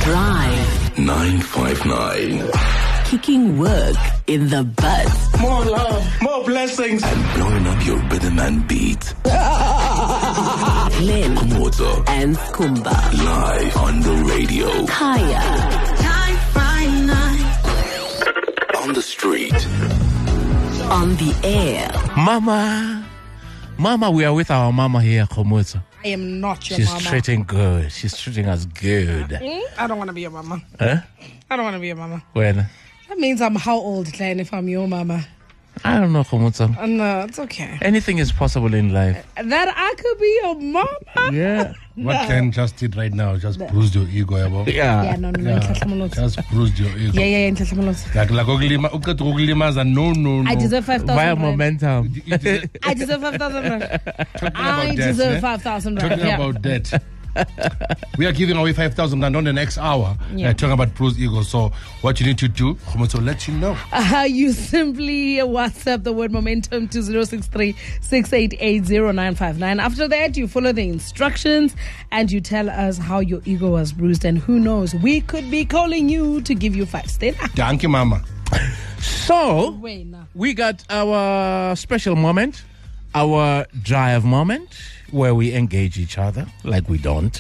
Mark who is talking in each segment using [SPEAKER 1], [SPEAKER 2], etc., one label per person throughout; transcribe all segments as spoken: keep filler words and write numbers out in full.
[SPEAKER 1] Drive
[SPEAKER 2] nine five nine.
[SPEAKER 1] Kicking work in the butt.
[SPEAKER 3] More love, more blessings.
[SPEAKER 2] And blowing up your rhythm and beat.
[SPEAKER 1] Glenn
[SPEAKER 2] Khumotso
[SPEAKER 1] and Skumba.
[SPEAKER 2] live on the radio.
[SPEAKER 1] Kaya. nine five nine.
[SPEAKER 2] On the street.
[SPEAKER 1] On the air.
[SPEAKER 4] Mama. Mama, we are with our mama here, Khumotso.
[SPEAKER 5] I am not your
[SPEAKER 4] She's
[SPEAKER 5] mama.
[SPEAKER 4] treating good. She's treating us good.
[SPEAKER 5] Mm, I don't want to be your mama.
[SPEAKER 4] Huh?
[SPEAKER 5] I don't want to be your mama.
[SPEAKER 4] When?
[SPEAKER 5] That means I'm how old, Glenn, if I'm your mama?
[SPEAKER 4] I don't know, Khumotso.
[SPEAKER 5] Uh, no, it's okay.
[SPEAKER 4] Anything is possible in life.
[SPEAKER 5] That I could be your mama?
[SPEAKER 4] Yeah.
[SPEAKER 6] What Ken just did right now just bruised your ego, yabo.
[SPEAKER 4] Yeah.
[SPEAKER 5] Yeah, no, no, no.
[SPEAKER 6] Yeah, just bruised your ego.
[SPEAKER 5] Yeah, yeah, yeah. Ntlhatlhamolotse.
[SPEAKER 6] Like, like, ukulima- uqeda ukulimaza, no, no, no.
[SPEAKER 5] I deserve five thousand
[SPEAKER 4] Via
[SPEAKER 5] rand.
[SPEAKER 4] momentum.
[SPEAKER 6] You deserve-
[SPEAKER 5] I deserve five thousand rand.
[SPEAKER 6] Talking
[SPEAKER 5] I
[SPEAKER 6] about
[SPEAKER 5] deserve
[SPEAKER 6] that,
[SPEAKER 5] five thousand rand.
[SPEAKER 6] Talking
[SPEAKER 5] Yeah.
[SPEAKER 6] about that. We are giving away five thousand rand on the next hour.
[SPEAKER 5] Yeah.
[SPEAKER 6] Uh, talking about bruised ego. So, what you need to do, Khumotso, let you know.
[SPEAKER 5] Uh, you simply WhatsApp the word momentum to zero six three, six eight eight, zero nine five nine. After that, you follow the instructions and you tell us how your ego was bruised. And who knows, we could be calling you to give you five stay.
[SPEAKER 6] Thank you, Mama.
[SPEAKER 4] So,
[SPEAKER 5] Wait, no.
[SPEAKER 4] we got our special moment, our drive moment, where we engage each other like we don't.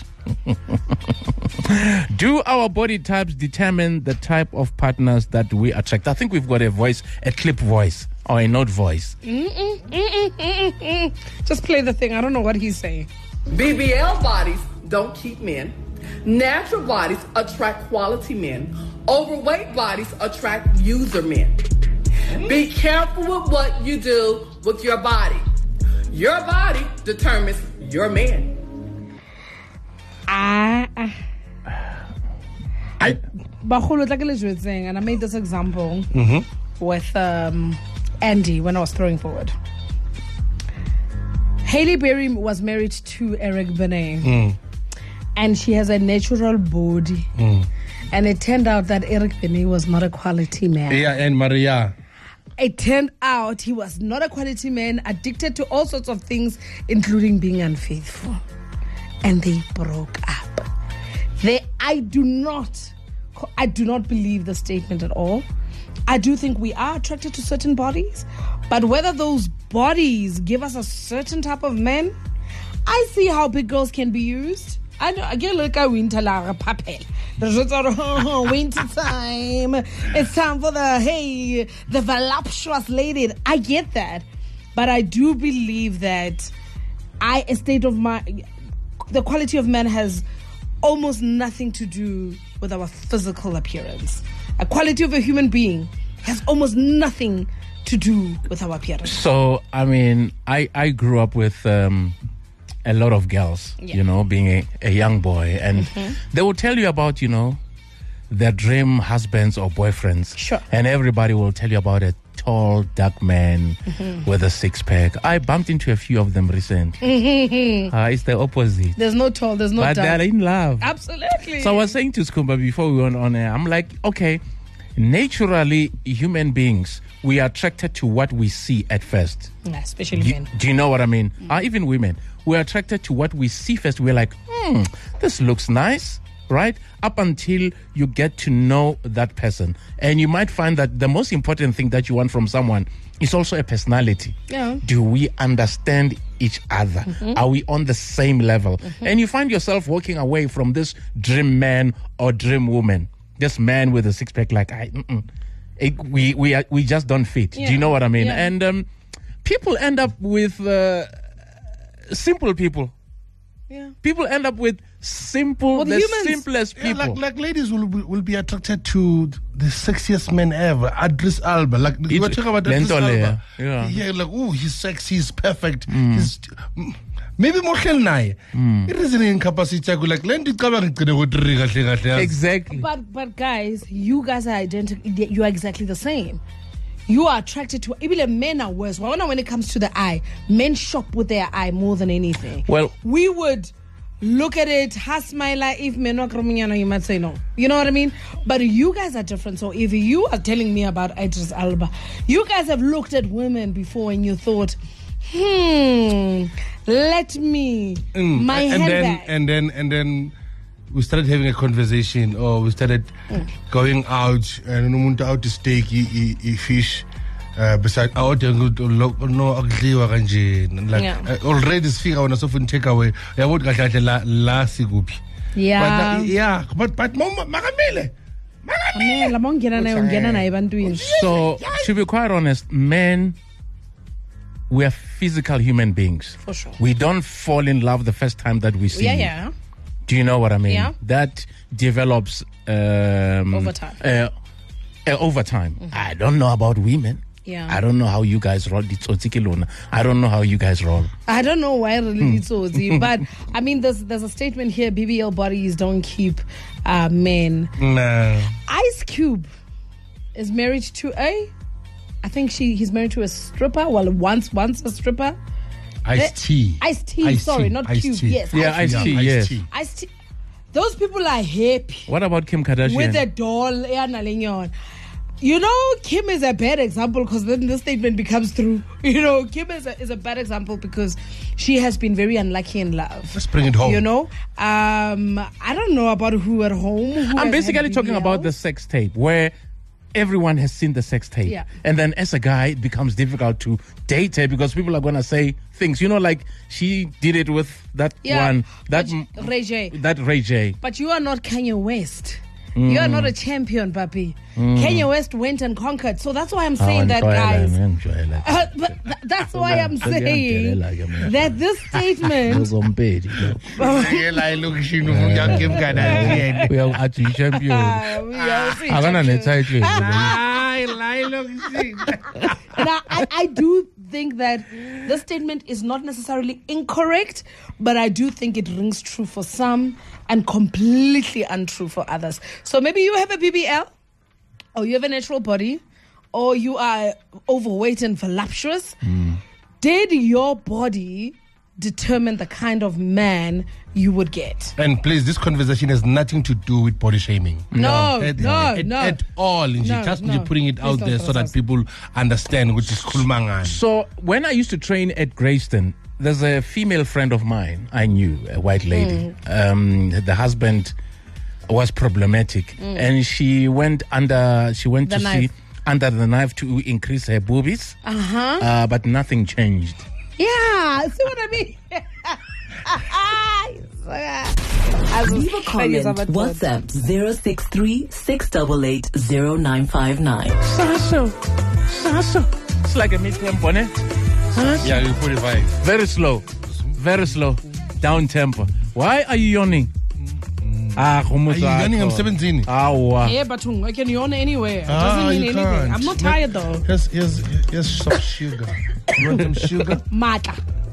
[SPEAKER 4] Do our body types determine the type of partners that we attract? I think we've got a voice, a clip voice, or a note voice.
[SPEAKER 5] Mm-mm, mm-mm, mm-mm, mm. Just play the thing. I don't know what he's saying.
[SPEAKER 7] B B L bodies don't keep men. Natural bodies attract quality men. Overweight bodies attract user men. Be careful with what you do with your body. Your body determines your man.
[SPEAKER 5] Ah, ah.
[SPEAKER 4] I,
[SPEAKER 5] Bagolo, like I was saying, and I made this example
[SPEAKER 6] Mm-hmm.
[SPEAKER 5] with um, Andy when I was throwing forward. Hailey Berry was married to Eric Benet,
[SPEAKER 6] Mm.
[SPEAKER 5] and she has a natural body.
[SPEAKER 6] Mm.
[SPEAKER 5] And it turned out that Eric Benet was not a quality man.
[SPEAKER 6] Yeah, and Maria.
[SPEAKER 5] It turned out he was not a quality man, addicted to all sorts of things, including being unfaithful. And they broke up. They, I do not, I do not believe the statement at all. I do think we are attracted to certain bodies, but whether those bodies give us a certain type of men, I see how big girls can be used. I know, I get like a winter la papel. Oh, winter time. It's time for the, hey, the voluptuous lady. I get that. But I do believe that I, a state of mind, the quality of man has almost nothing to do with our physical appearance. A quality of a human being has almost nothing to do with our appearance.
[SPEAKER 4] so, I mean, I, I grew up with um, a lot of girls,
[SPEAKER 5] Yeah.
[SPEAKER 4] you know, being a, a young boy. And
[SPEAKER 5] Mm-hmm.
[SPEAKER 4] they will tell you about, you know, their dream husbands or boyfriends.
[SPEAKER 5] Sure.
[SPEAKER 4] And everybody will tell you about a tall, dark man
[SPEAKER 5] Mm-hmm.
[SPEAKER 4] with a six-pack. I bumped into a few of them recently. Uh, it's the opposite.
[SPEAKER 5] There's no tall, there's no
[SPEAKER 4] But
[SPEAKER 5] dark.
[SPEAKER 4] they're in love.
[SPEAKER 5] Absolutely.
[SPEAKER 4] So I was saying to Skumba before we went on air, I'm like, okay, naturally, human beings, we are attracted to what we see at first.
[SPEAKER 5] Yeah, especially
[SPEAKER 4] Do,
[SPEAKER 5] men.
[SPEAKER 4] do you know what I mean? Uh, even women, we're attracted to what we see first. We're like, hmm, this looks nice, right? Up until you get to know that person. And you might find that the most important thing that you want from someone is also a personality.
[SPEAKER 5] Yeah.
[SPEAKER 4] Do we understand each other? Are we on the same level? And you find yourself walking away from this dream man or dream woman, this man with a six pack, like, I, mm-mm. It, we we are, we just don't fit. Do
[SPEAKER 5] Yeah.
[SPEAKER 4] you know what I mean?
[SPEAKER 5] Yeah.
[SPEAKER 4] And um, people end up with uh, simple people.
[SPEAKER 5] Yeah.
[SPEAKER 4] People end up with simple,
[SPEAKER 5] Well,
[SPEAKER 4] the
[SPEAKER 5] humans-
[SPEAKER 4] simplest
[SPEAKER 6] Yeah,
[SPEAKER 4] people.
[SPEAKER 6] like, like ladies will be, will be attracted to the sexiest man ever, Idris Elba. Like you were talking about Idris
[SPEAKER 4] Lentole,
[SPEAKER 6] Elba.
[SPEAKER 4] yeah.
[SPEAKER 6] yeah, like oh, he's sexy, he's perfect. He's mm, maybe more naye. It isn't in capacity. Like lendi cabang gcine go diri kahle kahle yazi.
[SPEAKER 4] Exactly.
[SPEAKER 5] But but guys, you guys are identical. You are exactly the same. You are attracted to, even men are worse. Well, when it comes to the eye, men shop with their eye more than anything.
[SPEAKER 4] Well-
[SPEAKER 5] we would look at it, hasmaila, if men are krominyana, you might say no. You know what I mean? But you guys are different. So if you are telling me about Idris Elba, you guys have looked at women before and you thought, hmm, let me,
[SPEAKER 6] Mm,
[SPEAKER 5] my
[SPEAKER 6] and then
[SPEAKER 5] handbag.
[SPEAKER 6] and then and then we started having a conversation, or we started
[SPEAKER 5] Mm.
[SPEAKER 6] going out, and umuntu out to steak, i fish. Uh, beside out no akudliwa kanje like
[SPEAKER 5] Yeah.
[SPEAKER 6] uh, already sifika wona so funa take away yabo kahle kahle la la sikuphi
[SPEAKER 5] Yeah.
[SPEAKER 6] but uh, yeah but but mama makamile
[SPEAKER 5] Amela mongena naye ungena naye ebantwini.
[SPEAKER 4] So, to be quite honest, men, we are physical human beings.
[SPEAKER 5] For sure.
[SPEAKER 4] We don't fall in love the first time that we see
[SPEAKER 5] Yeah,
[SPEAKER 4] you.
[SPEAKER 5] yeah.
[SPEAKER 4] Do you know what I mean?
[SPEAKER 5] Yeah.
[SPEAKER 4] That develops um,
[SPEAKER 5] Over time.
[SPEAKER 4] Uh, uh, over time. I don't know about women.
[SPEAKER 5] Yeah.
[SPEAKER 4] I don't know how you guys roll. It's Otsikilona. I don't know how you guys roll.
[SPEAKER 5] I don't know why
[SPEAKER 4] Hmm.
[SPEAKER 5] really it's so easy, but I mean, there's there's a statement here: B B L bodies don't keep uh, men.
[SPEAKER 6] no
[SPEAKER 5] Ice Cube is married to a, I think she he's married to a stripper. Well, once once a stripper.
[SPEAKER 6] Ice tea
[SPEAKER 5] Ice T. Sorry, not
[SPEAKER 6] Ice
[SPEAKER 5] Cube.
[SPEAKER 6] tea.
[SPEAKER 5] Yes.
[SPEAKER 4] Yeah,
[SPEAKER 5] Ice
[SPEAKER 4] Ice
[SPEAKER 6] yeah,
[SPEAKER 4] T, yes.
[SPEAKER 6] tea.
[SPEAKER 5] Ice T. Those people are happy
[SPEAKER 4] What about Kim Kardashian?
[SPEAKER 5] with a doll. yeah, nalenyon. You know, Kim is a bad example because then the statement becomes true. You know, Kim is a, is a bad example because she has been very unlucky in love.
[SPEAKER 6] Let's bring it home.
[SPEAKER 5] You know, um, I don't know about who at home. Who
[SPEAKER 4] I'm
[SPEAKER 5] has
[SPEAKER 4] basically
[SPEAKER 5] had
[SPEAKER 4] talking
[SPEAKER 5] B B L.
[SPEAKER 4] about the sex tape where everyone has seen the sex tape.
[SPEAKER 5] Yeah.
[SPEAKER 4] And then as a guy, it becomes difficult to date her because people are going to say things. You know, like she did it with that
[SPEAKER 5] Yeah,
[SPEAKER 4] one. That,
[SPEAKER 5] but Ray J.
[SPEAKER 4] That Ray J.
[SPEAKER 5] But you are not Kanye West. You are not a champion, papi. Kanye West went and conquered. So that's why I'm saying that, guys. Uh, but th- that's why I'm saying that this statement.
[SPEAKER 4] We are actually champion.
[SPEAKER 5] Ah, we are see
[SPEAKER 4] Akana
[SPEAKER 5] champions.
[SPEAKER 4] ne-title.
[SPEAKER 5] And I, I, I do think that this statement is not necessarily incorrect, but I do think it rings true for some and completely untrue for others. So maybe you have a B B L, or you have a natural body, or you are overweight and voluptuous. Did your body determine the kind of man you would get?
[SPEAKER 6] And please, this conversation has nothing to do with body shaming.
[SPEAKER 5] No,
[SPEAKER 6] at,
[SPEAKER 5] no,
[SPEAKER 6] at,
[SPEAKER 5] no.
[SPEAKER 6] at all. Nje.
[SPEAKER 5] No,
[SPEAKER 6] Just
[SPEAKER 5] no.
[SPEAKER 6] nje putting it
[SPEAKER 5] Please
[SPEAKER 6] out
[SPEAKER 5] don't
[SPEAKER 6] there so that
[SPEAKER 5] process.
[SPEAKER 6] people understand which is kulmangan.
[SPEAKER 4] So when I used to train at Greyston, there's a female friend of mine I knew, a white lady. Um, the husband was problematic, and she went under. She went
[SPEAKER 5] The
[SPEAKER 4] to
[SPEAKER 5] knife.
[SPEAKER 4] see under the knife to increase her boobies,
[SPEAKER 5] Uh-huh.
[SPEAKER 4] uh, but nothing changed.
[SPEAKER 5] Yeah, see what I mean?
[SPEAKER 1] Leave a comment. WhatsApp zero six three six eight eight zero nine five nine.
[SPEAKER 4] Saso, Saso. It's like a mid-tempo, ne?
[SPEAKER 6] Yeah, you put it right.
[SPEAKER 4] Very slow, very slow, down tempo. Why are you yawning? Ah,
[SPEAKER 6] Are you yawning? I'm seventeen.
[SPEAKER 4] Awa.
[SPEAKER 5] Yeah, but I can yawn anywhere. It
[SPEAKER 6] Ah,
[SPEAKER 5] doesn't mean
[SPEAKER 6] you
[SPEAKER 5] anything.
[SPEAKER 6] can't.
[SPEAKER 5] I'm not tired though.
[SPEAKER 6] Here's, here's, here's some sugar. You want some sugar?
[SPEAKER 5] Mata.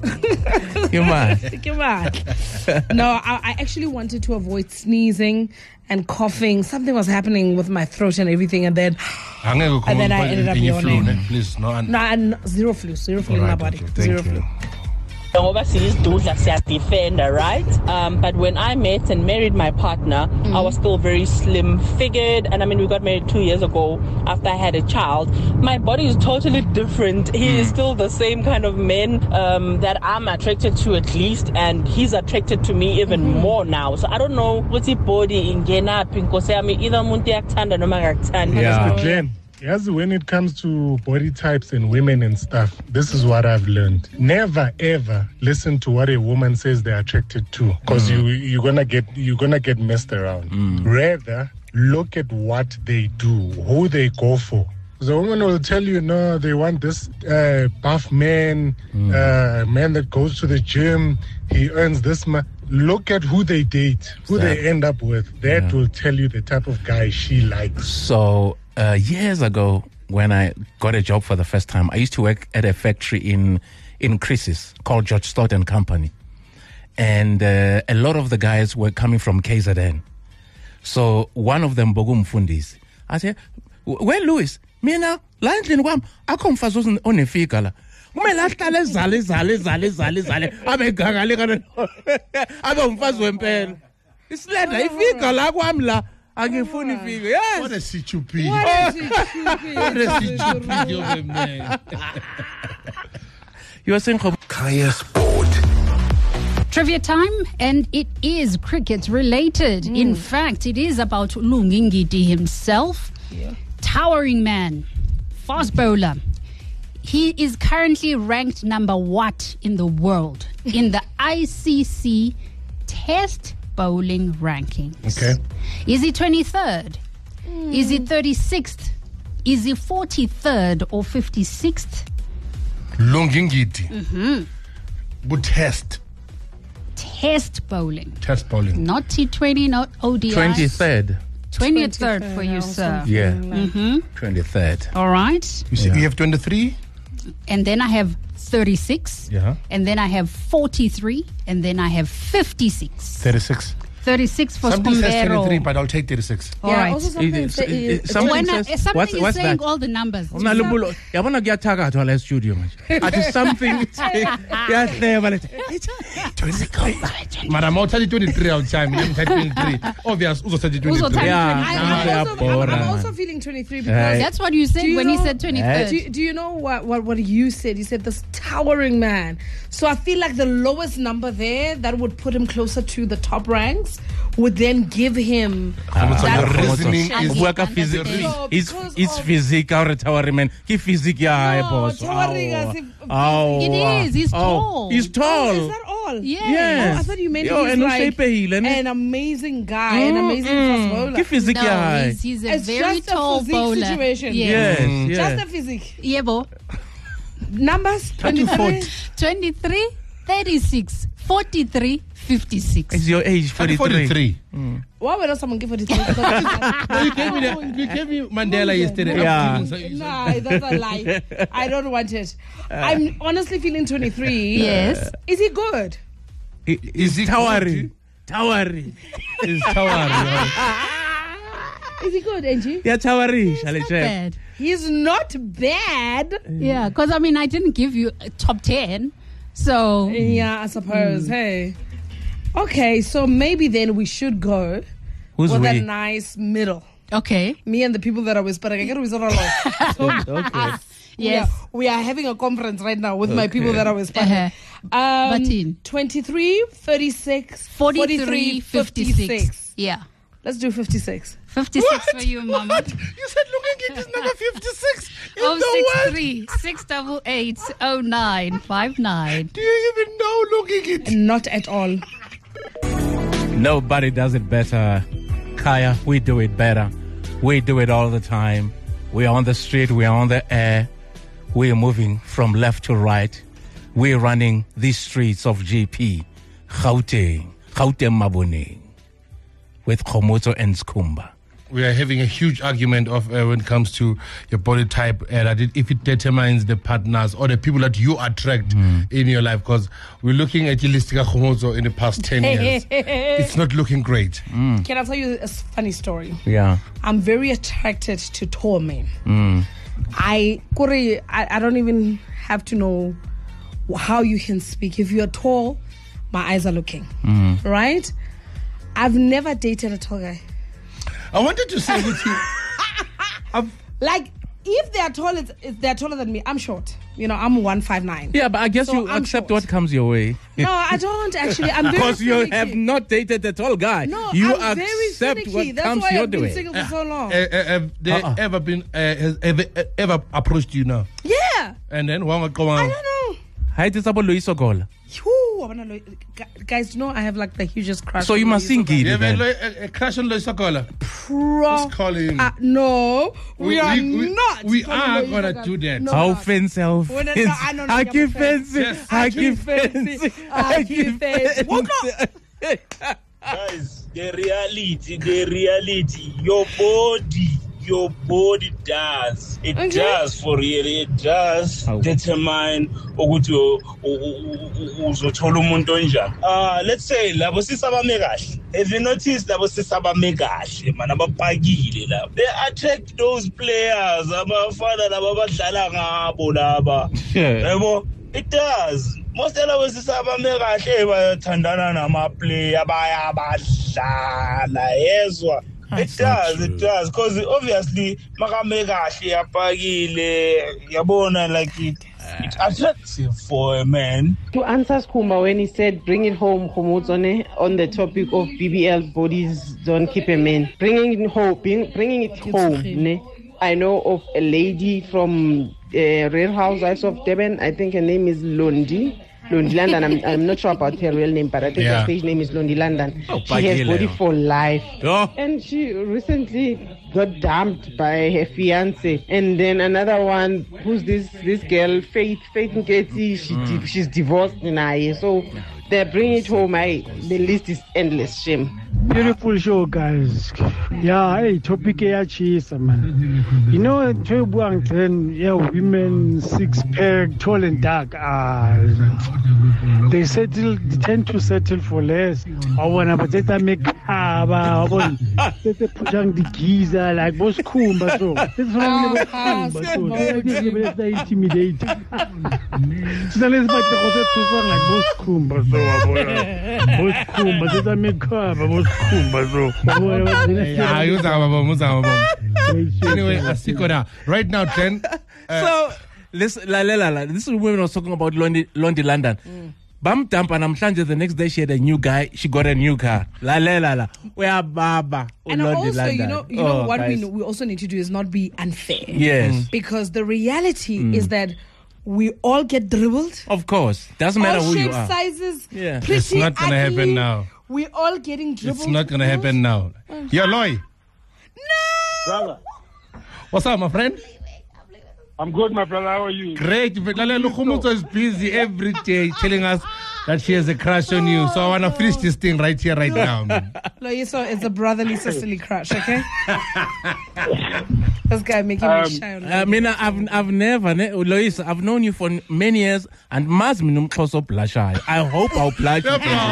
[SPEAKER 4] You man.
[SPEAKER 5] Come on. No, I, I actually wanted to avoid sneezing and coughing. Something was happening with my throat and everything, and then
[SPEAKER 6] And
[SPEAKER 5] And then I ended up yawning.
[SPEAKER 6] Please, no. And,
[SPEAKER 5] no, and zero flu, zero flu in my
[SPEAKER 6] Alright,
[SPEAKER 5] body,
[SPEAKER 6] okay, thank
[SPEAKER 5] zero
[SPEAKER 6] you.
[SPEAKER 5] flu.
[SPEAKER 8] Ngoba siyizidudla siyadefender, right? Um, but when I met and married my partner, I was still very slim figured, and I mean we got married two years ago after I had a child. My body is totally different. He is still the same kind of man um, that I'm attracted to at least, and he's attracted to me even more now. So I don't know what's his body ingena phi Nkosi yami, either umuntu uyakuthanda noma akakuthandi.
[SPEAKER 4] Yeah.
[SPEAKER 9] Glenn, as when it comes to body types and women and stuff, this is what I've learned. Never ever listen to what a woman says they're attracted to, because you you're gonna get you're gonna get messed around. Rather, look at what they do, who they go for. The woman will tell you, no, they want this uh, buff man, uh, man that goes to the gym, he earns this much. Look at who they date, who they end up with. That will tell you the type of guy she likes.
[SPEAKER 4] So uh, years ago, when I got a job for the first time, I used to work at a factory in in Crisis called George Stott and Company, and uh, a lot of the guys were coming from K Z N. So one of them, Bogum Fundis, I said, "Well, Louis, mina la endlini kwami akho mfazi onefika la. Kumele ahlale ezale ezale ezale ezale ezale abe gangale kana abe umfazi wempela. Isilenda ifika la kwami la angifuni ifike." Yes.
[SPEAKER 6] what a stupid.
[SPEAKER 5] What is it?
[SPEAKER 6] What a stupid of a man.
[SPEAKER 4] You are saying,
[SPEAKER 2] Kaya Sport.
[SPEAKER 10] Trivia time, and it is cricket related. Mm. In fact, it is about Lungi Ngidi himself. Yeah. Towering man, fast bowler. He is currently ranked number what in the world in the I C C Test bowling rankings.
[SPEAKER 6] Okay.
[SPEAKER 10] Is he twenty-third? Mm. Is he thirty-sixth? Is he forty-third or fifty-sixth?
[SPEAKER 6] Lungi Ngidi.
[SPEAKER 10] Mm-hmm.
[SPEAKER 6] But test.
[SPEAKER 10] Test bowling.
[SPEAKER 6] Test bowling.
[SPEAKER 10] Not T twenty, not O D I.
[SPEAKER 4] twenty-third.
[SPEAKER 10] twenty-third for you, sir.
[SPEAKER 4] Yeah.
[SPEAKER 10] Mm-hmm.
[SPEAKER 4] twenty-third.
[SPEAKER 10] All right.
[SPEAKER 6] You see,
[SPEAKER 4] yeah.
[SPEAKER 6] you have twenty-three?
[SPEAKER 10] And then I have thirty-six.
[SPEAKER 6] Yeah.
[SPEAKER 10] And then I have forty-three. And then I have fifty-six.
[SPEAKER 6] thirty-six.
[SPEAKER 10] thirty-six for
[SPEAKER 6] Something says
[SPEAKER 10] Scombero.
[SPEAKER 6] twenty-three, but I'll take thirty-six.
[SPEAKER 10] All
[SPEAKER 5] yeah,
[SPEAKER 10] right.
[SPEAKER 5] also something,
[SPEAKER 4] It-
[SPEAKER 5] say,
[SPEAKER 4] it- it-
[SPEAKER 5] is-
[SPEAKER 4] something
[SPEAKER 10] When I,
[SPEAKER 4] says-
[SPEAKER 10] something
[SPEAKER 4] what's-
[SPEAKER 10] is
[SPEAKER 4] what's
[SPEAKER 10] saying
[SPEAKER 4] that?
[SPEAKER 10] all the numbers.
[SPEAKER 4] Unalumbulo yabona kuyathakathwa la studio manje athi something yahleba lethi
[SPEAKER 6] Madam, I'll tell you twenty-three all the time. You haven't said twenty-three. Obvious, also said
[SPEAKER 10] Also
[SPEAKER 6] twenty-three.
[SPEAKER 10] said
[SPEAKER 4] Yeah,
[SPEAKER 5] I,
[SPEAKER 10] twenty-three.
[SPEAKER 5] I'm,
[SPEAKER 4] yeah,
[SPEAKER 5] also,
[SPEAKER 4] bora,
[SPEAKER 5] I'm, I'm also
[SPEAKER 4] man.
[SPEAKER 5] feeling twenty-three because
[SPEAKER 10] That's what you said
[SPEAKER 5] Do you
[SPEAKER 10] when he
[SPEAKER 5] know-
[SPEAKER 10] said twenty-third.
[SPEAKER 5] do, do you know what, what, what you said? You said this towering man. So I feel like the lowest number there that would put him closer to the top ranks would then give him that
[SPEAKER 6] your reasoning
[SPEAKER 10] I
[SPEAKER 6] is
[SPEAKER 10] get
[SPEAKER 4] work a
[SPEAKER 10] understand.
[SPEAKER 4] physique
[SPEAKER 5] So,
[SPEAKER 4] it's
[SPEAKER 5] because
[SPEAKER 4] it's
[SPEAKER 5] of-
[SPEAKER 4] physique our towering man ki physique ya hae
[SPEAKER 5] No,
[SPEAKER 4] boss
[SPEAKER 5] towering as if-
[SPEAKER 4] Ow.
[SPEAKER 10] It is, he's
[SPEAKER 4] Oh,
[SPEAKER 10] tall.
[SPEAKER 4] he's tall
[SPEAKER 5] Oh, is that all?
[SPEAKER 10] Yeah.
[SPEAKER 4] Yes.
[SPEAKER 5] Oh, I thought you meant
[SPEAKER 4] Yo,
[SPEAKER 5] he's
[SPEAKER 4] and no
[SPEAKER 5] like
[SPEAKER 4] shapeile, ne?
[SPEAKER 5] an amazing guy, an amazing fast bowler.
[SPEAKER 4] ki physique ya
[SPEAKER 10] No,
[SPEAKER 4] hae
[SPEAKER 10] he's, he's a
[SPEAKER 5] It's
[SPEAKER 10] very
[SPEAKER 5] just a
[SPEAKER 10] tall
[SPEAKER 5] physique
[SPEAKER 10] bowler.
[SPEAKER 5] situation.
[SPEAKER 10] Yes.
[SPEAKER 4] yes yes
[SPEAKER 5] Just a physique.
[SPEAKER 10] Yebo.
[SPEAKER 5] Numbers twenty-three.
[SPEAKER 10] twenty-three, thirty-six, forty-three, fifty-six.
[SPEAKER 4] it's your age forty-three
[SPEAKER 6] forty-three.
[SPEAKER 5] Why would someone give forty-three?
[SPEAKER 6] No, you gave me the, you gave me Mandela yesterday.
[SPEAKER 4] Yeah.
[SPEAKER 5] Nah, that's a lie. I don't want it. I'm honestly feeling twenty-three.
[SPEAKER 10] Yes.
[SPEAKER 5] Is he good?
[SPEAKER 6] Is he
[SPEAKER 4] towering towering
[SPEAKER 6] Is towering.
[SPEAKER 5] Is he good, Angie?
[SPEAKER 4] yeah towering shall I
[SPEAKER 10] Not
[SPEAKER 4] check
[SPEAKER 10] bad.
[SPEAKER 5] He's not bad.
[SPEAKER 10] Yeah, because I mean, I didn't give you a top ten. So,
[SPEAKER 5] Yeah, I suppose. Hey. Okay, so maybe then we should go
[SPEAKER 4] who's
[SPEAKER 5] with that
[SPEAKER 4] we
[SPEAKER 5] nice middle.
[SPEAKER 10] okay.
[SPEAKER 5] Me and the people that are whispering. I get whispering a lot. So,
[SPEAKER 4] okay
[SPEAKER 5] we,
[SPEAKER 10] Yes.
[SPEAKER 5] are, we are having a conference right now with my people that are whispering.
[SPEAKER 10] Uh-huh.
[SPEAKER 5] Um,
[SPEAKER 10] Batin.
[SPEAKER 5] twenty-three, thirty-six,
[SPEAKER 10] forty-three, fifty-six.
[SPEAKER 5] fifty-six.
[SPEAKER 10] Yeah.
[SPEAKER 5] Let's do fifty-six.
[SPEAKER 10] fifty-six for you, Mama.
[SPEAKER 6] You said looking at this number fifty-six. In
[SPEAKER 10] Oh,
[SPEAKER 6] the
[SPEAKER 10] six
[SPEAKER 6] world.
[SPEAKER 10] three six double eight oh nine five nine.
[SPEAKER 6] Do you even know looking at?
[SPEAKER 5] Not at all.
[SPEAKER 4] nobody does it better Kaya we do it better we do it all the time we are on the street we are on the air we are moving from left to right we're running these streets of G P Gauteng Gauteng Maboneng with Khomotso and Skumba.
[SPEAKER 6] We are having a huge argument of uh, when it comes to your body type, uh, that it, if it determines the partners or the people that you attract mm. in your life. Because we're looking at Ilistika Khomotso in the past ten years. It's not looking great.
[SPEAKER 5] Mm. Can I tell you a funny story?
[SPEAKER 4] Yeah.
[SPEAKER 5] I'm very attracted to tall men.
[SPEAKER 4] Mm.
[SPEAKER 5] I, Kore, I I don't even have to know how you can speak. If you're tall, my eyes are looking.
[SPEAKER 4] Mm.
[SPEAKER 5] Right? I've never dated a tall guy.
[SPEAKER 6] I wanted to say with you, I've,
[SPEAKER 5] Like, if they're tall, it's, if they're taller than me, I'm short. You know, I'm one five nine.
[SPEAKER 4] Yeah, but I guess
[SPEAKER 5] So
[SPEAKER 4] you
[SPEAKER 5] I'm
[SPEAKER 4] accept
[SPEAKER 5] short.
[SPEAKER 4] what comes your way.
[SPEAKER 5] No, I don't actually. I'm very
[SPEAKER 4] Because you
[SPEAKER 5] finicky.
[SPEAKER 4] have not dated a tall guy.
[SPEAKER 5] No,
[SPEAKER 4] you
[SPEAKER 5] I'm very
[SPEAKER 4] accept
[SPEAKER 5] finicky.
[SPEAKER 4] what
[SPEAKER 5] That's
[SPEAKER 4] comes
[SPEAKER 5] why
[SPEAKER 4] your
[SPEAKER 5] I've been
[SPEAKER 4] way.
[SPEAKER 5] single for so long.
[SPEAKER 6] uh, uh, have they
[SPEAKER 4] Uh-uh.
[SPEAKER 6] ever been, uh, has ever, uh, ever approached you now?
[SPEAKER 5] Yeah.
[SPEAKER 6] And then, one go
[SPEAKER 5] I
[SPEAKER 6] on.
[SPEAKER 5] don't know.
[SPEAKER 4] Hi, it's about Luis Ogola.
[SPEAKER 5] Whew, I wanna know- gu- guys, you know I have like the hugest crush.
[SPEAKER 4] So you
[SPEAKER 5] on
[SPEAKER 4] must
[SPEAKER 5] Luis
[SPEAKER 4] sing
[SPEAKER 5] Ogola.
[SPEAKER 6] You have
[SPEAKER 4] then.
[SPEAKER 6] a, a, a crush on Lois Ogola?
[SPEAKER 5] Pro-
[SPEAKER 6] Just call him.
[SPEAKER 5] Uh, no, we,
[SPEAKER 6] We-
[SPEAKER 5] are
[SPEAKER 6] we- we-
[SPEAKER 5] not.
[SPEAKER 6] we
[SPEAKER 5] calling
[SPEAKER 6] are
[SPEAKER 5] Lois
[SPEAKER 6] gonna
[SPEAKER 5] Ogola.
[SPEAKER 6] do that.
[SPEAKER 5] No,
[SPEAKER 4] How
[SPEAKER 5] we're not.
[SPEAKER 4] fancy, how
[SPEAKER 5] When I-
[SPEAKER 4] fancy.
[SPEAKER 5] no, I don't know
[SPEAKER 4] I
[SPEAKER 5] your
[SPEAKER 4] keep
[SPEAKER 5] fancy.
[SPEAKER 4] fancy.
[SPEAKER 6] Yes.
[SPEAKER 4] I
[SPEAKER 5] I
[SPEAKER 4] keep
[SPEAKER 5] keep
[SPEAKER 4] fancy.
[SPEAKER 5] fancy. I keep fancy. Woke
[SPEAKER 11] Guys, the reality, the reality, your body, your body does. It
[SPEAKER 5] Okay.
[SPEAKER 11] does for real. It does
[SPEAKER 4] How?
[SPEAKER 11] determine ukuthi u- u- u- uzothola umuntu onjani. Ah, let's say labo sisabame kahle. Have you noticed labo sisabame kahle man abapakile labo. They attract those players abafana labo abadlala ngabo laba. Yebo, it does. Most of labo sisabame kahle bayathandana nama-player bayabadlala yezwa. It does, it does, because obviously makame kahle yapakile yabona like it It's attractive for a man.
[SPEAKER 12] To answer Skumba when he said bring it home, Homotsone, on the topic of B B L bodies don't keep a man. Bringing it home, bringing it home. Ne? I know of a lady from uh, Real Housewives of Devon. I think her name is Londi. Londi London. I'm, I'm not sure about her real name, but I think
[SPEAKER 6] Yeah.
[SPEAKER 12] her stage name is Londi London.
[SPEAKER 6] Oh,
[SPEAKER 12] she has
[SPEAKER 6] Pagile.
[SPEAKER 12] body for life.
[SPEAKER 6] Oh.
[SPEAKER 12] And she recently got dumped by her fiance. And then another one, who's this this girl, Faith, Faith Nketi, she
[SPEAKER 6] Mm.
[SPEAKER 12] di- she's divorced now. So they bring it home. I, the list is endless. Shame.
[SPEAKER 13] Beautiful show, guys. Yeah, hey, topic ya chisa, man. You know, Buang ten, yeah, women six pack, tall and dark. Ah, they settle, they tend to settle for less. I wanna but they make haba, they putang the giza like boss kumba so. This is only kumba so. This is very intimidating. So let's make the concept to sound like boss kumba so. Boss kumba, they make haba, boss kumba so.
[SPEAKER 6] Yeah, you anyway, Asiko now. Right now, ten. Uh,
[SPEAKER 4] So, listen, la, la, la, la. This is women was talking about Londi, Londi London. Bam dump and I'm Shanja the next day she had a new guy, she got a new car. La la la la. We are Baba.
[SPEAKER 5] And
[SPEAKER 4] Londi
[SPEAKER 5] also,
[SPEAKER 4] London.
[SPEAKER 5] you know, you know
[SPEAKER 4] Oh,
[SPEAKER 5] what we
[SPEAKER 4] guys.
[SPEAKER 5] know, we also need to do is not be unfair.
[SPEAKER 4] Yes. Mm.
[SPEAKER 5] Because the reality
[SPEAKER 4] Mm.
[SPEAKER 5] is that we all get dribbled.
[SPEAKER 4] Of course. Doesn't matter
[SPEAKER 5] all
[SPEAKER 4] who you
[SPEAKER 5] shape,
[SPEAKER 4] are.
[SPEAKER 5] sizes.
[SPEAKER 4] Yeah.
[SPEAKER 5] Pretty,
[SPEAKER 6] It's not gonna
[SPEAKER 5] ugly.
[SPEAKER 6] happen now.
[SPEAKER 5] We all getting dribbled.
[SPEAKER 6] It's not gonna happen now. Yeah, Loy.
[SPEAKER 14] Brother,
[SPEAKER 6] What's up, my friend?
[SPEAKER 14] I'm good, my brother. How are you?
[SPEAKER 6] Great. But Lale Lukhumuto is busy every day telling us that she has a crush on you. So I wanna finish this thing right here, right now. Man.
[SPEAKER 5] Loyiso is a brotherly sisterly crush, okay? This guy making
[SPEAKER 4] Um,
[SPEAKER 5] me shy. on
[SPEAKER 4] I mean, I've I've never, ne- Lois, I've known you for many years, and mas minum close up blush eye. I hope I'll blush.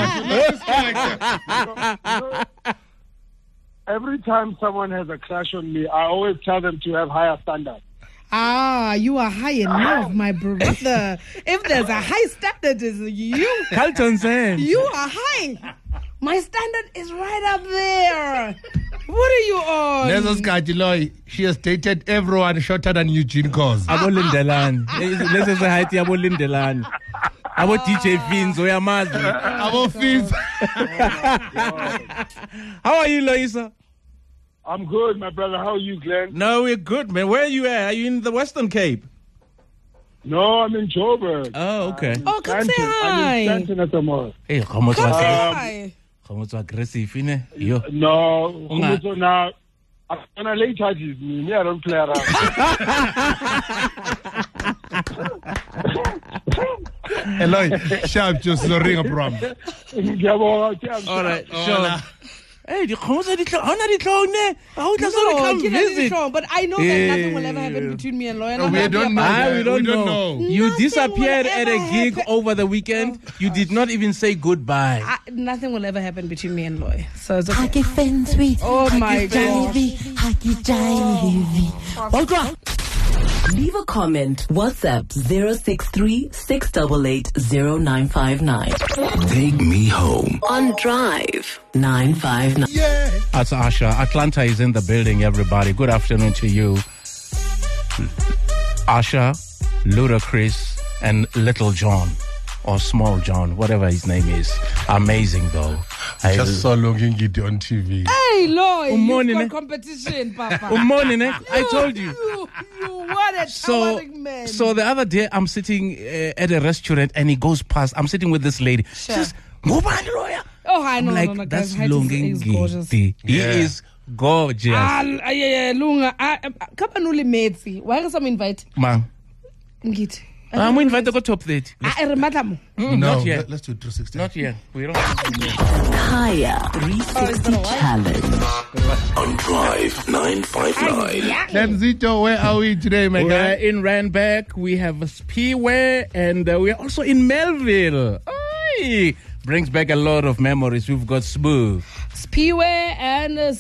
[SPEAKER 14] Every time someone has a crush on me, I always tell them to have higher standards.
[SPEAKER 5] Ah, you are high enough, my brother. If there's a high standard, it's you.
[SPEAKER 4] Carlton saying.
[SPEAKER 5] You are high. My standard is right up there. What are you on?
[SPEAKER 6] Lezo Skati Loy, she has dated everyone shorter than Eugene Cause.
[SPEAKER 4] Abo Lindelan. This is a height abo Lindelan. Abo D J Fins, oyamazi.
[SPEAKER 6] Abo Fins.
[SPEAKER 4] How are you, Loisa?
[SPEAKER 14] I'm good, my brother. How are you, Glenn?
[SPEAKER 4] No, we're good, man. Where are you at? Are you in the Western Cape?
[SPEAKER 14] No, I'm in Joburg.
[SPEAKER 4] Oh, okay.
[SPEAKER 5] Oh, come say
[SPEAKER 14] Stanton. I'm
[SPEAKER 5] hi.
[SPEAKER 14] in Stanton at the mall.
[SPEAKER 4] Hey, Khamotso
[SPEAKER 5] Come say
[SPEAKER 4] aggressive.
[SPEAKER 5] hi.
[SPEAKER 4] Khamotso aggressive, ine? Yo.
[SPEAKER 14] No,
[SPEAKER 4] Unga-
[SPEAKER 14] Khumuzo, now, I'm gonna lay charges me. Me, I don't play around.
[SPEAKER 6] Eloy, sharp, just the ring of Bram.
[SPEAKER 14] All
[SPEAKER 4] right,
[SPEAKER 6] Oh,
[SPEAKER 4] sure.
[SPEAKER 6] nah.
[SPEAKER 4] Hey, di Khamotso di tlo, ha ona di tlo ne? Ha o tla so
[SPEAKER 5] No,
[SPEAKER 4] come
[SPEAKER 5] ke na le
[SPEAKER 4] visit.
[SPEAKER 5] dihlong, but I know that
[SPEAKER 4] Eh.
[SPEAKER 5] nothing will ever happen between me and Loya.
[SPEAKER 6] No, we don't know.
[SPEAKER 4] Ah, we don't,
[SPEAKER 6] We don't
[SPEAKER 4] know.
[SPEAKER 6] know.
[SPEAKER 4] You
[SPEAKER 5] Nothing
[SPEAKER 4] disappeared
[SPEAKER 5] will
[SPEAKER 4] at a
[SPEAKER 5] ever
[SPEAKER 4] gig
[SPEAKER 5] happen.
[SPEAKER 4] over the weekend. You did not even say goodbye.
[SPEAKER 5] I, nothing will ever happen between me and Loy. So it's okay.
[SPEAKER 1] Haki Fensui.
[SPEAKER 5] Oh my God.
[SPEAKER 1] Haki Jaivi. Ultra. Leave a comment. WhatsApp zero six three six eight eight zero nine five nine.
[SPEAKER 2] Take me home.
[SPEAKER 1] On Drive nine five nine.
[SPEAKER 4] That's Asha. Atlanta is in the building, everybody. Good afternoon to you. Asha, Ludacris, and Little John. Or Small John, whatever his name is. Amazing, though. I
[SPEAKER 6] Just saw Longing Giddy on T V.
[SPEAKER 5] Hey, Loy,
[SPEAKER 4] Umoni,
[SPEAKER 5] you've
[SPEAKER 4] ne?
[SPEAKER 5] got competition, Papa.
[SPEAKER 4] Umoni, ne? I told you.
[SPEAKER 5] You, you what a
[SPEAKER 4] So,
[SPEAKER 5] towering man.
[SPEAKER 4] so the other day, I'm sitting uh, at a restaurant and he goes past. I'm sitting with this lady. She
[SPEAKER 5] Sure.
[SPEAKER 4] says, "Ngubani loya?"
[SPEAKER 5] Oh, I
[SPEAKER 4] I'm
[SPEAKER 5] know,
[SPEAKER 4] like,
[SPEAKER 5] no, no,
[SPEAKER 4] that's
[SPEAKER 5] guys. Height is, is gorgeous.
[SPEAKER 4] Longingiti. He
[SPEAKER 6] Yeah.
[SPEAKER 4] is gorgeous.
[SPEAKER 5] Ah, yeah, yeah, Lunga. Ah, Kapa nuli metsi. Why is some invite?
[SPEAKER 4] Man,
[SPEAKER 5] Ngiti.
[SPEAKER 4] I'm invited to go top thirty.
[SPEAKER 5] Ah, eh, Rematamo.
[SPEAKER 4] Mm,
[SPEAKER 6] No,
[SPEAKER 4] not yet.
[SPEAKER 6] let- let's do three sixty.
[SPEAKER 4] Not yet. We don't.
[SPEAKER 1] Kaya three sixty Challenge.
[SPEAKER 2] On Drive nine five nine.
[SPEAKER 6] Lenzito, where are we today, my
[SPEAKER 4] We're
[SPEAKER 6] guy?
[SPEAKER 4] in Randburg. We have a Speedway, and uh, we're also in Melville. Aye. Brings back a lot of memories. We've got Smooth.
[SPEAKER 5] Spiwe and uh,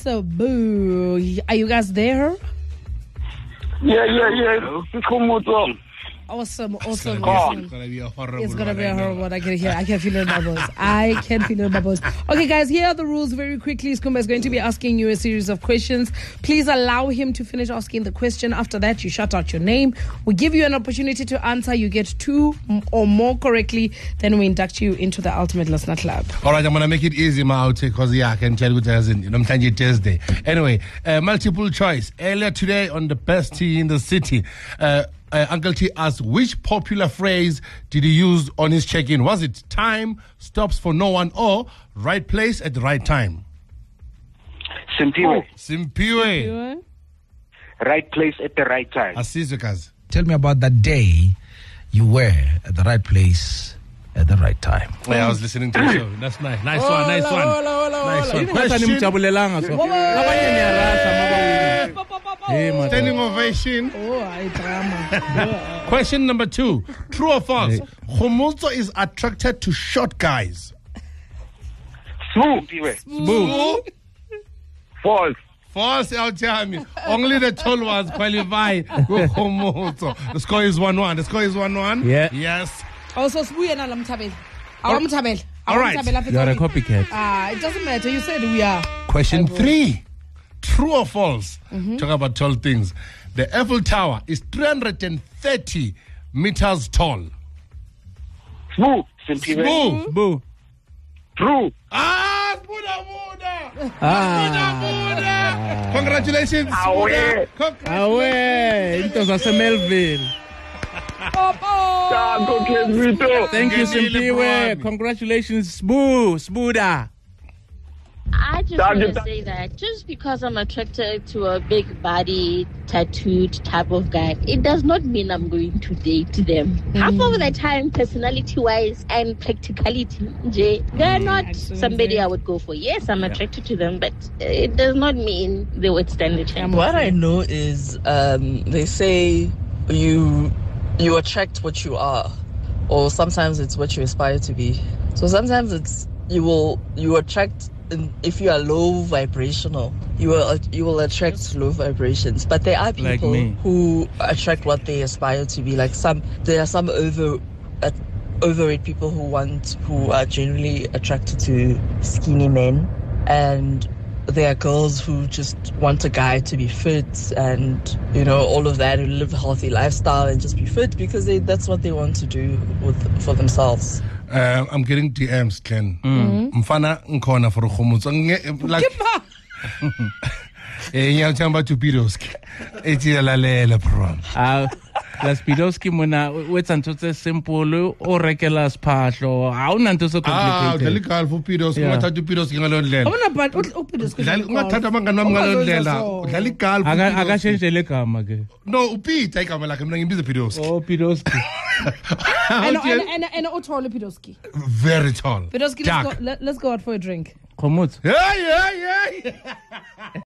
[SPEAKER 5] Sabu. Are you guys there?
[SPEAKER 14] Yeah, yeah, yeah. Khumuzo.
[SPEAKER 5] Awesome, awesome,
[SPEAKER 6] gonna be-
[SPEAKER 5] awesome.
[SPEAKER 6] it's gonna be a horrible
[SPEAKER 5] It's gonna
[SPEAKER 6] one,
[SPEAKER 5] be
[SPEAKER 6] I
[SPEAKER 5] a
[SPEAKER 6] know.
[SPEAKER 5] horrible one. I can hear. I can feel it in my bubbles. I can feel it in my bubbles. Okay, guys, here are the rules very quickly. Skumba is going to be asking you a series of questions. Please allow him to finish asking the question. After that, you shout out your name. We give you an opportunity to answer. You get two or more correctly. Then we induct you into the Ultimate Listener Club.
[SPEAKER 6] All right, I'm gonna make it easy, Maute, because yeah, I can tell you what doesn't. You know, I'm telling you Thursday. Anyway, uh, multiple choice. Earlier today on the best tea in the city, uh, uh, Uncle T asked which popular phrase did he use on his check-in? Was it time stops for no one or right place at the right time?
[SPEAKER 15] Simpiwe.
[SPEAKER 6] Simpiwe.
[SPEAKER 15] Right place at the right time.
[SPEAKER 6] Asizwe.
[SPEAKER 16] Tell me about that day you were at the right place at the right time.
[SPEAKER 6] Yeah, I was listening to the show. That's nice. Nice one, nice one. Nice one.
[SPEAKER 4] Question.
[SPEAKER 6] Standing ovation.
[SPEAKER 5] Oh, I drama.
[SPEAKER 6] Question number two. True or false? Khomotso is attracted to short guys.
[SPEAKER 15] Simpiwe.
[SPEAKER 6] Boo.
[SPEAKER 15] False.
[SPEAKER 6] False, I'll tell me. Only the tall ones qualify with Khomotso. The score is one one. The score is one one.
[SPEAKER 4] Yeah.
[SPEAKER 6] Yes.
[SPEAKER 5] Also, Sbuya na lamtabel.
[SPEAKER 6] All-
[SPEAKER 5] Awamtabel.
[SPEAKER 6] All right.
[SPEAKER 4] You are a copycat.
[SPEAKER 5] Ah, it doesn't matter. You said we are.
[SPEAKER 6] Question three. True or false?
[SPEAKER 5] Mhm.
[SPEAKER 6] Talk about tall things. The Eiffel Tower is three hundred thirty meters tall.
[SPEAKER 15] Sbu. Simpiwe.
[SPEAKER 6] Boo.
[SPEAKER 4] Boo.
[SPEAKER 15] True.
[SPEAKER 6] Ah, Buddha, Buddha.
[SPEAKER 4] Ah.
[SPEAKER 6] Congratulations.
[SPEAKER 15] Awe.
[SPEAKER 6] Buddha.
[SPEAKER 4] Away. Into Melville. Thank you, Simpiwe. Congratulations, Boo. Sbuda.
[SPEAKER 17] I just want to say that just because I'm attracted to a big body, tattooed type of guy, it does not mean I'm going to date them. Half of the time, personality-wise and practicality, Jay, they're not somebody I would go for. Yes, I'm attracted to them, but it does not mean they would stand the chance.
[SPEAKER 18] What I know is um, they say you you attract what you are, or sometimes it's what you aspire to be. So sometimes it's you will you attract. If you are low vibrational, you will you will attract low vibrations. But there are people
[SPEAKER 4] Like me.
[SPEAKER 18] who attract what they aspire to be. Like some, there are some over uh, overweight people who want who are generally attracted to skinny men, and there are girls who just want a guy to be fit and you know all of that, who live a healthy lifestyle and just be fit because they, that's what they want to do with for themselves.
[SPEAKER 6] Uh, I'm getting D Ms, Ken. Mfana nkona for Khomotso. Nge- Like, eh, ngiyawuthanda about Tupidoski. Ethi lalela bro.
[SPEAKER 4] Ah, la Spidowski mona wetsa ntho tse simple o rekela siphahlo. Ha una ntho so
[SPEAKER 6] Ah,
[SPEAKER 4] complicated.
[SPEAKER 6] udlala igolf uPidoski,
[SPEAKER 4] Yeah.
[SPEAKER 6] ungathatha uPidoski ngaloo ndlela.
[SPEAKER 5] Abona but uPidoski.
[SPEAKER 6] Udlala ungathatha abangani bami ngaloo ndlela. Udlala igolf.
[SPEAKER 4] Aka
[SPEAKER 6] uPidoski.
[SPEAKER 4] akashenje legama ke.
[SPEAKER 6] No, uPita igama lakhe mina ngimbiza Pidoski.
[SPEAKER 4] Oh, Pidowski.
[SPEAKER 5] And and and and utole Pidoski.
[SPEAKER 6] Very tall.
[SPEAKER 5] Pidoski, let's
[SPEAKER 6] Dark.
[SPEAKER 5] go. Let, let's go out for a drink.
[SPEAKER 4] Khomotso.
[SPEAKER 6] Yeah, yeah, yeah.